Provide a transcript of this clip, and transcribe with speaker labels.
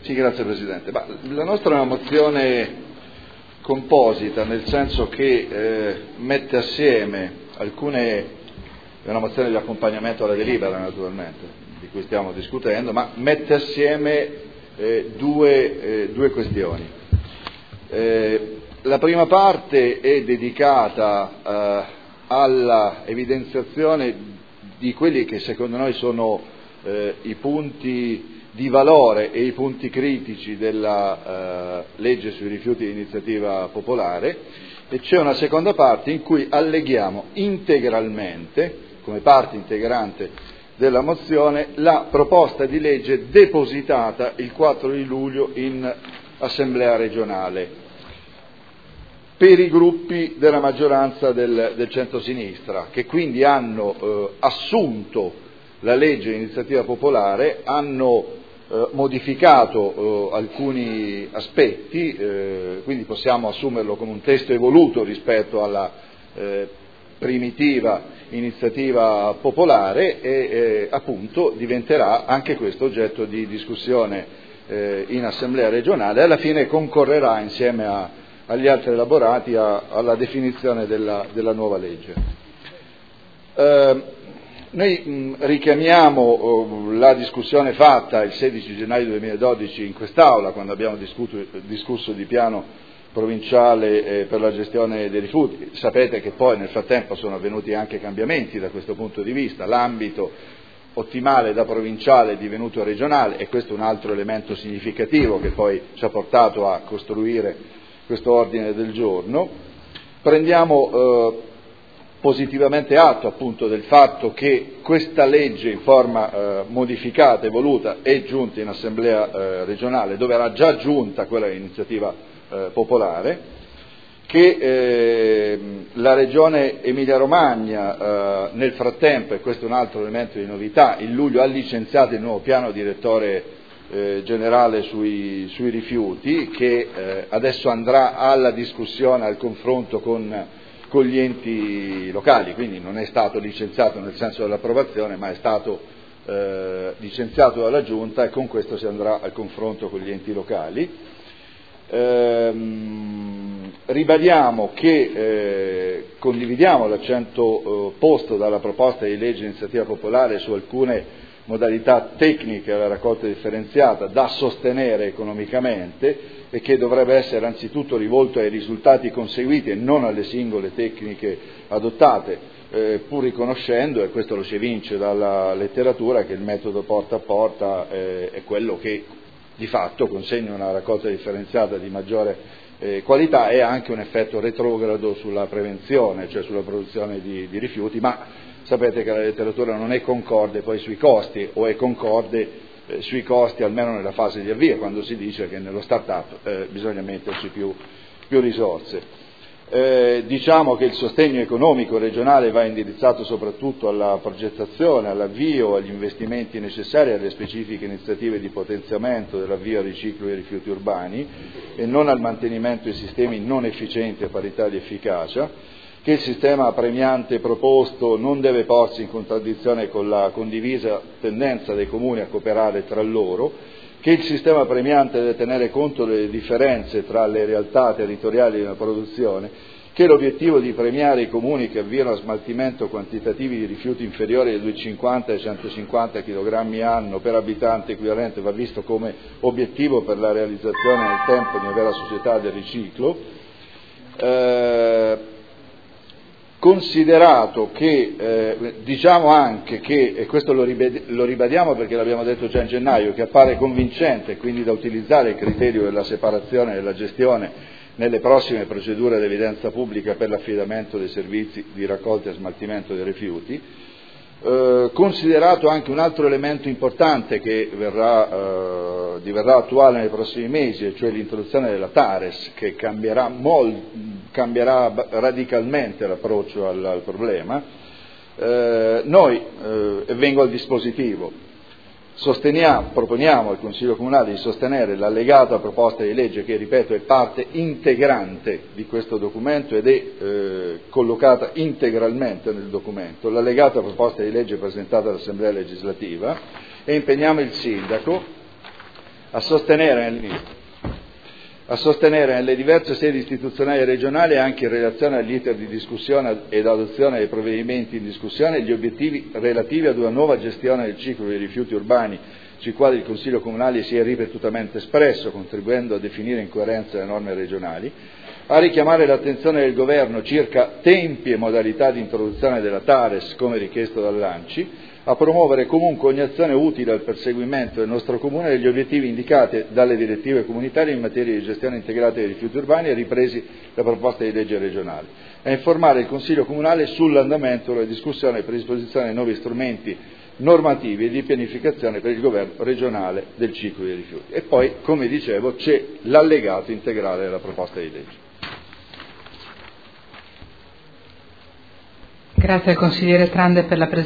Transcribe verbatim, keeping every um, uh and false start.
Speaker 1: Sì, grazie Presidente. Ma la nostra è una mozione composita, nel senso che eh, mette assieme alcune, è una mozione di accompagnamento alla delibera naturalmente, di cui stiamo discutendo, ma mette assieme eh, due, eh, due questioni. Eh, la prima parte è dedicata eh, alla evidenziazione di quelli che secondo noi sono eh, i punti di valore e i punti critici della eh, legge sui rifiuti di iniziativa popolare, e c'è una seconda parte in cui alleghiamo integralmente, come parte integrante della mozione, la proposta di legge depositata il quattro di luglio in Assemblea regionale per i gruppi della maggioranza del, del centrosinistra, che quindi hanno eh, assunto la legge di iniziativa popolare, hanno eh, modificato eh, alcuni aspetti, eh, quindi possiamo assumerlo come un testo evoluto rispetto alla eh, primitiva iniziativa popolare e eh, appunto diventerà anche questo oggetto di discussione eh, in Assemblea regionale e alla fine concorrerà insieme a agli altri elaborati a, alla definizione della, della nuova legge. Eh, noi mh, richiamiamo uh, la discussione fatta il sedici gennaio duemiladodici in quest'Aula, quando abbiamo discuto, discusso di piano provinciale eh, per la gestione dei rifiuti. Sapete che poi nel frattempo sono avvenuti anche cambiamenti da questo punto di vista, l'ambito ottimale da provinciale è divenuto regionale e questo è un altro elemento significativo che poi ci ha portato a costruire questo ordine del giorno. Prendiamo eh, positivamente atto appunto del fatto che questa legge in forma eh, modificata, evoluta, è giunta in Assemblea eh, regionale, dove era già giunta quella iniziativa eh, popolare, che eh, la Regione Emilia-Romagna eh, nel frattempo, e questo è un altro elemento di novità, in luglio ha licenziato il nuovo piano direttore Eh, generale sui, sui rifiuti, che eh, adesso andrà alla discussione, al confronto con, con gli enti locali, quindi non è stato licenziato nel senso dell'approvazione, ma è stato eh, licenziato dalla Giunta e con questo si andrà al confronto con gli enti locali. Ehm, ribadiamo che eh, condividiamo l'accento eh, posto dalla proposta di legge di iniziativa popolare su alcune modalità tecniche della raccolta differenziata da sostenere economicamente e che dovrebbe essere anzitutto rivolto ai risultati conseguiti e non alle singole tecniche adottate, eh, pur riconoscendo, e questo lo si evince dalla letteratura, che il metodo porta a porta eh, è quello che di fatto consegna una raccolta differenziata di maggiore eh, qualità e ha anche un effetto retrogrado sulla prevenzione, cioè sulla produzione di, di rifiuti, ma sapete che la letteratura non è concorde poi sui costi, o è concorde eh, sui costi almeno nella fase di avvio, quando si dice che nello start-up eh, bisogna metterci più, più risorse. Eh, diciamo che il sostegno economico regionale va indirizzato soprattutto alla progettazione, all'avvio, agli investimenti necessari alle specifiche iniziative di potenziamento dell'avvio al riciclo dei rifiuti urbani e non al mantenimento di sistemi non efficienti a parità di efficacia, che il sistema premiante proposto non deve porsi in contraddizione con la condivisa tendenza dei comuni a cooperare tra loro, che il sistema premiante deve tenere conto delle differenze tra le realtà territoriali della produzione, che l'obiettivo di premiare i comuni che avviano a smaltimento quantitativi di rifiuti inferiori ai duecentocinquanta ai centocinquanta chilogrammi anno per abitante equivalente va visto come obiettivo per la realizzazione nel tempo di una vera società del riciclo. Eh, Considerato che, eh, diciamo anche che, e questo lo, ribad- lo ribadiamo perché l'abbiamo detto già in gennaio, che appare convincente e quindi da utilizzare il criterio della separazione della gestione nelle prossime procedure di evidenza pubblica per l'affidamento dei servizi di raccolta e smaltimento dei rifiuti, eh, considerato anche un altro elemento importante che verrà, eh, diverrà attuale nei prossimi mesi, e cioè l'introduzione della TARES, che cambierà, mol, cambierà radicalmente l'approccio al, al problema, eh, noi, eh, e vengo al dispositivo, sosteniamo, proponiamo al Consiglio Comunale di sostenere l'allegata proposta di legge che, ripeto, è parte integrante di questo documento ed è eh, collocata integralmente nel documento, l'allegata proposta di legge presentata all'Assemblea legislativa, e impegniamo il Sindaco a sostenere a sostenere nelle diverse sedi istituzionali e regionali, anche in relazione all'iter di discussione ed adozione dei provvedimenti in discussione, gli obiettivi relativi ad una nuova gestione del ciclo dei rifiuti urbani, sui quali il Consiglio Comunale si è ripetutamente espresso, contribuendo a definire in coerenza le norme regionali, a richiamare l'attenzione del Governo circa tempi e modalità di introduzione della TARES, come richiesto dall'ANCI, a promuovere comunque ogni azione utile al perseguimento del nostro Comune degli obiettivi indicati dalle direttive comunitarie in materia di gestione integrata dei rifiuti urbani e ripresi da proposte di legge regionali, a informare il Consiglio Comunale sull'andamento della discussione e predisposizione di nuovi strumenti normativi e di pianificazione per il governo regionale del ciclo dei rifiuti. E poi, come dicevo, c'è l'allegato integrale della proposta di legge.
Speaker 2: Grazie al consigliere Trande per la presenza.